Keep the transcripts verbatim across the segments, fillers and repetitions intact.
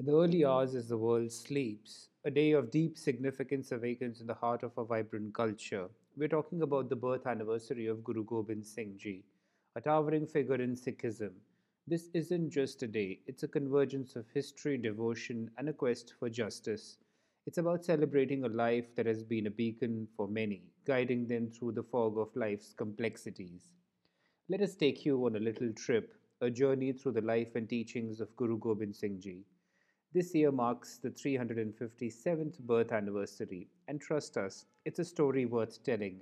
In the early hours as the world sleeps, a day of deep significance awakens in the heart of a vibrant culture. We're talking about the birth anniversary of Guru Gobind Singh Ji, a towering figure in Sikhism. This isn't just a day, it's a convergence of history, devotion, and a quest for justice. It's about celebrating a life that has been a beacon for many, guiding them through the fog of life's complexities. Let us take you on a little trip, a journey through the life and teachings of Guru Gobind Singh Ji. This year marks the three hundred fifty-seventh birth anniversary, and trust us, it's a story worth telling.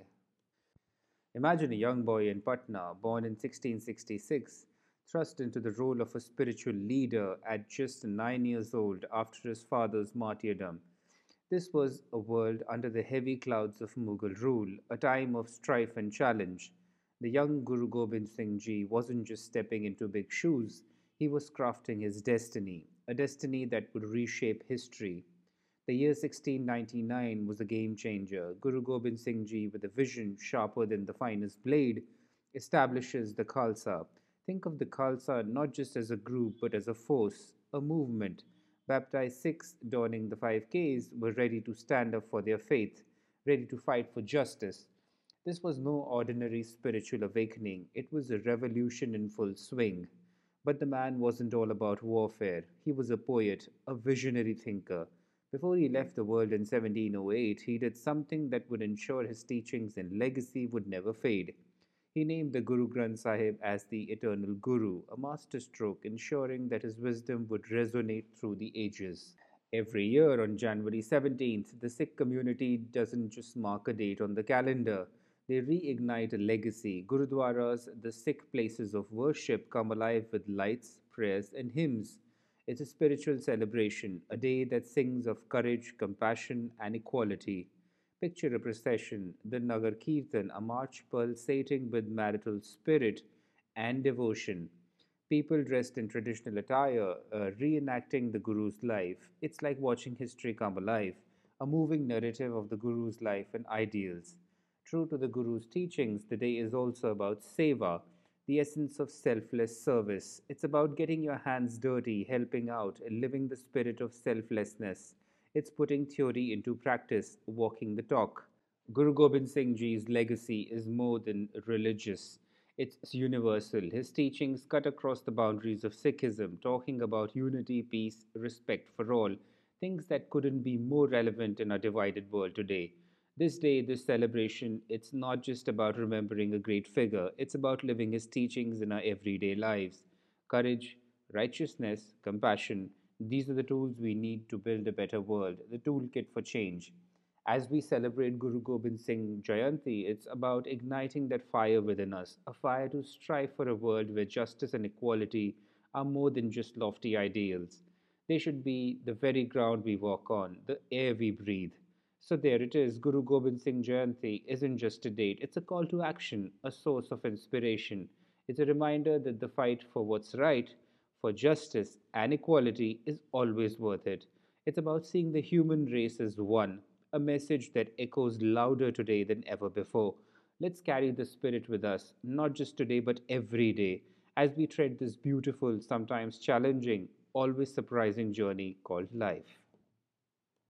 Imagine a young boy in Patna, born in sixteen sixty-six, thrust into the role of a spiritual leader at just nine years old after his father's martyrdom. This was a world under the heavy clouds of Mughal rule, a time of strife and challenge. The young Guru Gobind Singh Ji wasn't just stepping into big shoes, he was crafting his destiny, a destiny that would reshape history. The year sixteen ninety-nine was a game changer. Guru Gobind Singh Ji, with a vision sharper than the finest blade, establishes the Khalsa. Think of the Khalsa not just as a group but as a force, a movement. Baptized Sikhs donning the five Ks were ready to stand up for their faith, ready to fight for justice. This was no ordinary spiritual awakening, it was a revolution in full swing. But the man wasn't all about warfare. He was a poet, a visionary thinker. Before he left the world in seventeen oh eight, he did something that would ensure his teachings and legacy would never fade. He named the Guru Granth Sahib as the eternal Guru, a masterstroke ensuring that his wisdom would resonate through the ages. Every year on January seventeenth, the Sikh community doesn't just mark a date on the calendar, they reignite a legacy. Gurudwaras, the Sikh places of worship, come alive with lights, prayers, and hymns. It's a spiritual celebration, a day that sings of courage, compassion, and equality. Picture a procession, the Nagar Kirtan, a march pulsating with marital spirit and devotion. People dressed in traditional attire, uh, reenacting the Guru's life. It's like watching history come alive, a moving narrative of the Guru's life and ideals. True to the Guru's teachings, the day is also about seva, the essence of selfless service. It's about getting your hands dirty, helping out, and living the spirit of selflessness. It's putting theory into practice, walking the talk. Guru Gobind Singh Ji's legacy is more than religious. It's universal. His teachings cut across the boundaries of Sikhism, talking about unity, peace, respect for all, things that couldn't be more relevant in our divided world today. This day, this celebration, it's not just about remembering a great figure, it's about living his teachings in our everyday lives. Courage, righteousness, compassion, these are the tools we need to build a better world, the toolkit for change. As we celebrate Guru Gobind Singh Jayanti, it's about igniting that fire within us, a fire to strive for a world where justice and equality are more than just lofty ideals. They should be the very ground we walk on, the air we breathe. So there it is, Guru Gobind Singh Jayanti isn't just a date, it's a call to action, a source of inspiration. It's a reminder that the fight for what's right, for justice and equality is always worth it. It's about seeing the human race as one, a message that echoes louder today than ever before. Let's carry the spirit with us, not just today but every day, as we tread this beautiful, sometimes challenging, always surprising journey called life.